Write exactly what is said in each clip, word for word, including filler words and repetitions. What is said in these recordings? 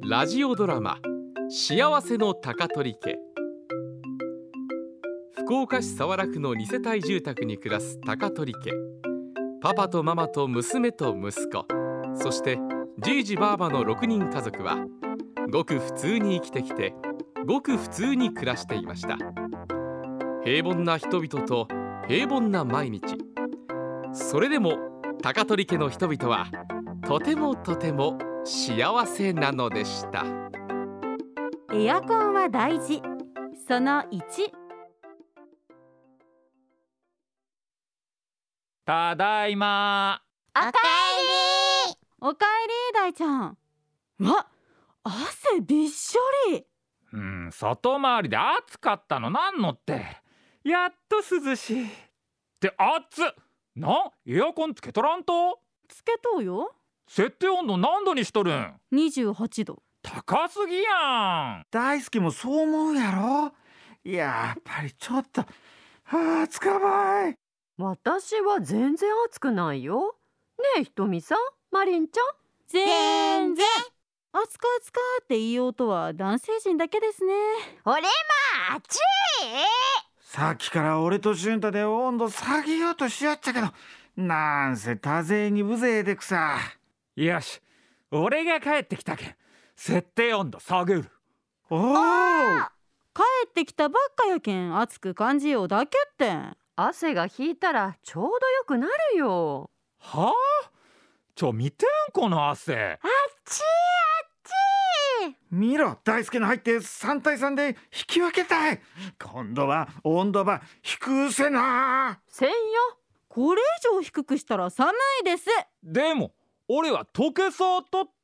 ラジオドラマ幸せの高取家。福岡市早良区のに世帯住宅に暮らす高取家。パパとママと娘と息子、そしてじいじばあばのろくにん家族はごく普通に生きてきて、ごく普通に暮らしていました。平凡な人々と平凡な毎日。それでも高取家の人々はとてもとても幸せなのでした。 エアコンは大事。そのいち。 ただいま。 おかえり。 おかえり大ちゃん。わ、汗びっしょり。 うん、外回りで暑かったのなんのって。やっと涼しい。って暑っな、エアコンつけとらんと。 つけとうよ。 設定温度何度にしとるん？ にじゅうはちど。 高すぎやん。 大輔もそう思うやろ。やっぱりちょっとはあつかまい。 私は全然暑くないよ。ねえひとみさん、マリンちゃん。 全然。暑か暑かって言いようとは男性陣だけですね。 俺も暑い。 さっきから俺と俊太で温度下げようとしよっちゃけど、なんせ多勢に無勢でくさ。 よし、俺が帰ってきたけん設定温度下げる。 おお、 帰ってきたばっかやけん暑く感じようだけって。 汗が引いたらちょうどよくなるよ。 はあ、ちょ見てんこの汗。 あっちいあっちい。 見ろ、大輔の入ってさんたいさんで引き分けたい。今度は温度ば低せな。 せんよ。 これ以上低くしたら寒いです。 でも俺は溶けそうとって。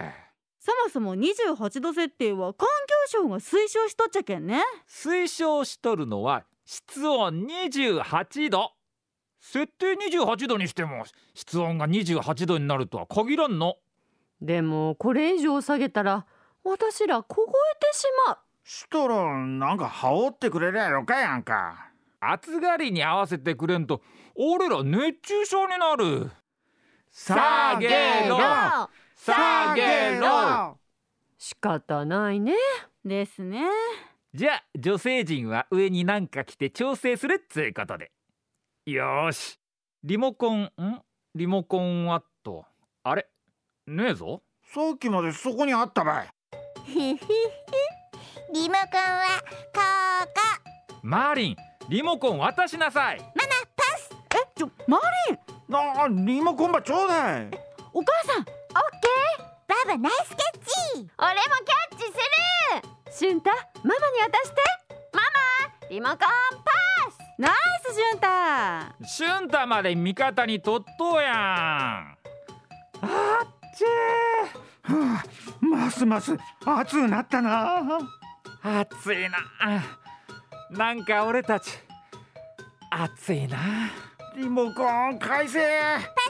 そもそもにじゅうはちど設定は環境省が推奨しとっちゃけんね。 推奨しとるのは室温にじゅうはちど。設定にじゅうはちどにしても室温がにじゅうはちどになるとは限らんの。 でもこれ以上下げたら私ら凍えてしまう。 したらなんか羽織ってくれりゃよかやんか。 暑がりに合わせてくれんと俺ら熱中症になる。 下げろ下げろ。 仕方ないね。 ですね。 じゃあ女性陣は上に何か着て調整するっつうことで。よーし、リモコンんリモコンはっとあれねえぞ。 さっきまでそこにあったばい。 ふふふ。リモコンはここ。 マーリン、リモコン渡しなさい。 ママパス。 え、ちょマリン。 あ、リモコンばちょうだい。 お母さん。 オッケー。ババナイスキャッチ。俺もキャッチする。 俊太、ママに渡して。ママ、リモコンパス。 ナイスジュンタ。 シュンタまで味方にとっとうやん。 あっちー、はあ、ますます暑くなったな。 暑いな。なんか俺たち暑いな。 リモコン返せ。 パ